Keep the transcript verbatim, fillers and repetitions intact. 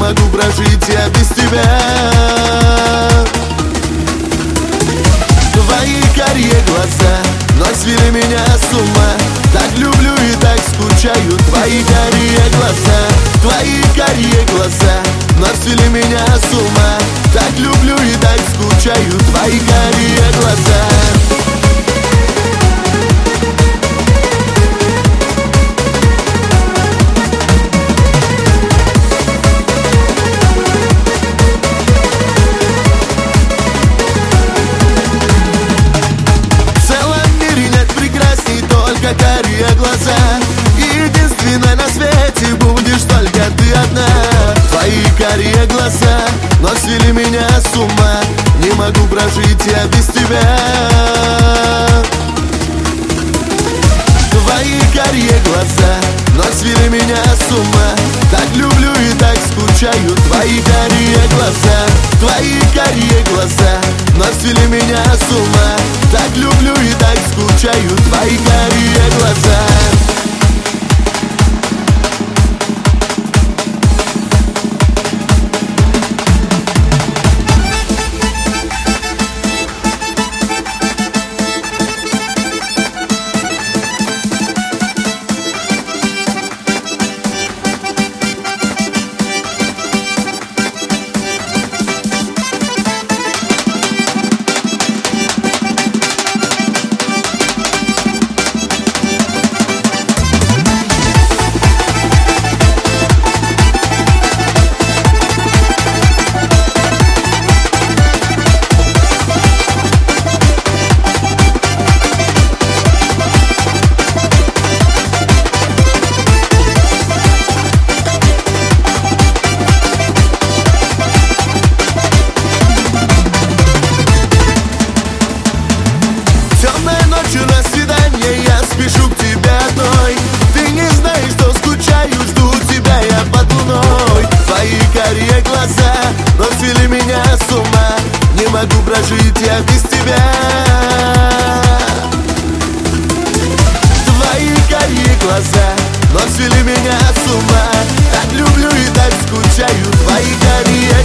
могу прожить я без тебя. Твои карие глаза, но свели меня с ума. Так люблю и так скучаю. Твои карие глаза, твои карие глаза, но свели меня с ума. Так люблю и так скучаю. Твои карие глаза. Карие глаза, единственная на свете будешь только ты одна. Твои карие глаза, но свели меня с ума. Не могу прожить я без тебя. Твои карие глаза, но свели меня с ума. Так люблю и так скучаю. Твои карие глаза, твои карие глаза, но свели меня с ума. Так люблю и так скучаю. Твои карие глаза. На свидание я спешу к тебе одной. Ты не знаешь, что скучаю, жду тебя я под луной. Твои карие глаза, но свели меня с ума. Не могу прожить я без тебя. Твои карие глаза, но свели меня с ума. Так люблю и так скучаю. Твои карие